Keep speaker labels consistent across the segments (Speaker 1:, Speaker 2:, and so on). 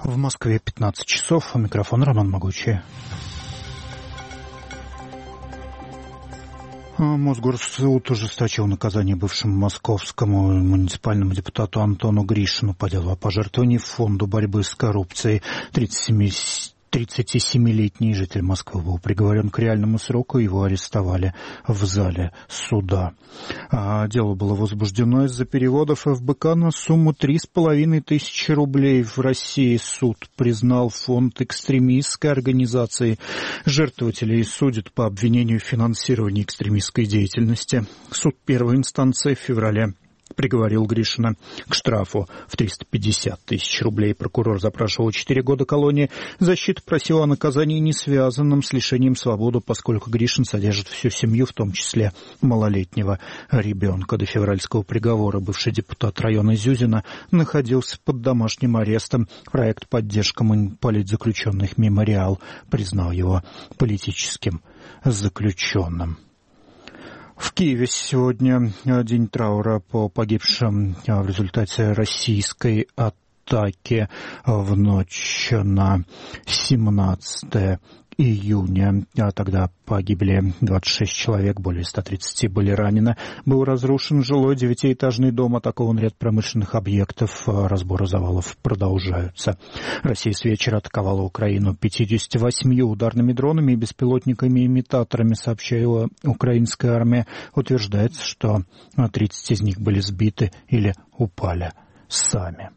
Speaker 1: В Москве 15 часов. У микрофона Роман Могучий. Мосгорсуд ужесточил наказание бывшему московскому муниципальному депутату Антону Гришину по делу о пожертвовании Фонду борьбы с коррупцией. 37-летний житель Москвы был приговорен к реальному сроку, его арестовали в зале суда. Дело было возбуждено из-за переводов ФБК на сумму 3500 рублей. В России суд признал фонд экстремистской организации. Жертвователей судят по обвинению в финансировании экстремистской деятельности. Суд первой инстанции в феврале приговорил Гришина к штрафу в 350 000 рублей. Прокурор запрашивал 4 года колонии. Защита просила о наказании, не связанном с лишением свободы, поскольку Гришин содержит всю семью, в том числе малолетнего ребенка. До февральского приговора бывший депутат района Зюзина находился под домашним арестом. Проект «Поддержка политзаключенных Мемориал» признал его политическим заключенным. В Киеве сегодня день траура по погибшим в результате российской атаки в ночь на 17 июня. Тогда погибли 26 человек, более 130 были ранены. Был разрушен жилой 9-этажный дом, атакован ряд промышленных объектов. Разборы завалов продолжаются. Россия с вечера атаковала Украину 58 ударными дронами и беспилотниками-имитаторами, сообщила украинская армия. Утверждается, что 30 из них были сбиты или упали сами.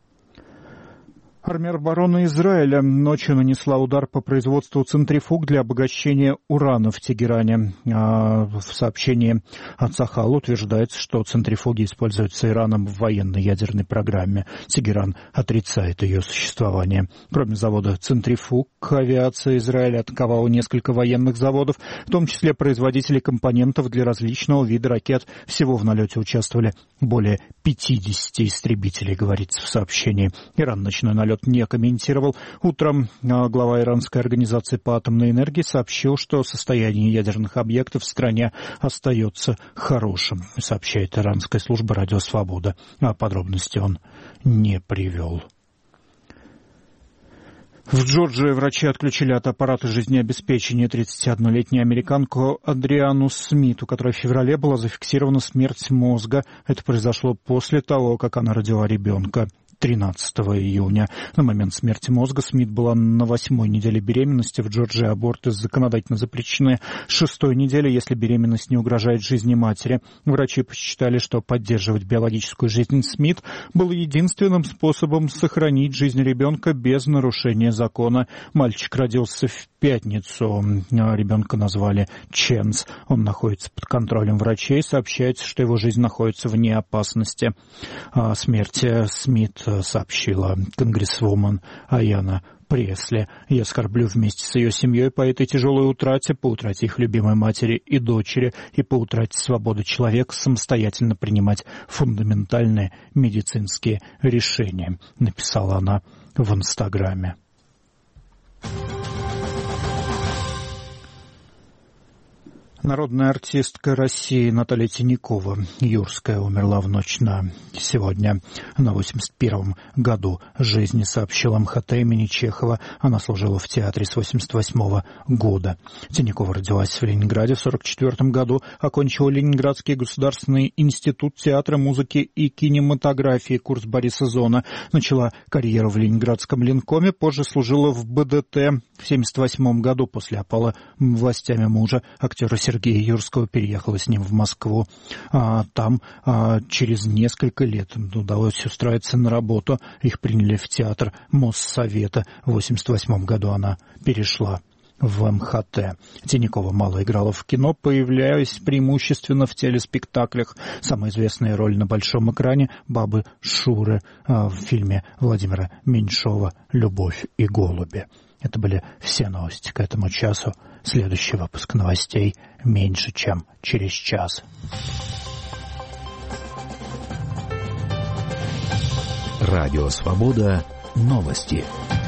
Speaker 1: Армия обороны Израиля ночью нанесла удар по производству центрифуг для обогащения урана в Тегеране. В сообщении от Сахала утверждается, что центрифуги используются Ираном в военной ядерной программе. Тегеран отрицает ее существование. Кроме завода центрифуг, авиация Израиля атаковала несколько военных заводов, в том числе производителей компонентов для различного вида ракет. Всего в налете участвовали более 50 истребителей, говорится в сообщении. Иран ночной налет не комментировал. Утром глава иранской организации по атомной энергии сообщил, что состояние ядерных объектов в стране остается хорошим, сообщает иранская служба «Радио Свобода». Подробности он не привел. В Джорджии врачи отключили от аппарата жизнеобеспечения 31-летнюю американку Адриану Смит, у которой в феврале была зафиксирована смерть мозга. Это произошло после того, как она родила ребенка. 13 июня. На момент смерти мозга Смит была на 8-й неделе беременности. В Джорджии аборты законодательно запрещены с 6-й недели, если беременность не угрожает жизни матери. Врачи посчитали, что поддерживать биологическую жизнь Смит было единственным способом сохранить жизнь ребенка без нарушения закона. Мальчик родился в пятницу. Ребенка назвали Ченс. Он находится под контролем врачей. Сообщается, что его жизнь находится вне опасности. О смерти Смит сообщила конгрессвумен Аяна Пресли. «Я скорблю вместе с ее семьей по этой тяжелой утрате, по утрате их любимой матери и дочери, и по утрате свободы человека самостоятельно принимать фундаментальные медицинские решения», написала она в Инстаграме. Народная артистка России Наталья Тинякова, юрская, умерла в ночь на сегодня, на 81-м году жизни, сообщила МХТ имени Чехова. Она служила в театре с 88-го года. Тинякова родилась в Ленинграде в 44-м году, окончила Ленинградский государственный институт театра, музыки и кинематографии, курс Бориса Зона. Начала карьеру в Ленинградском Ленкоме, позже служила в БДТ. В 78-м году после опала властями мужа актера Сергея Юрского переехала с ним в Москву. Там через несколько лет удалось устроиться на работу. Их приняли в театр Моссовета. В 88 году она перешла в МХТ. Тинякова мало играла в кино, появляясь преимущественно в телеспектаклях. Самая известная роль на большом экране — бабы Шуры в фильме Владимира Меньшова «Любовь и голуби». Это были все новости к этому часу. Следующий выпуск новостей меньше, чем через час.
Speaker 2: Радио Свобода. Новости.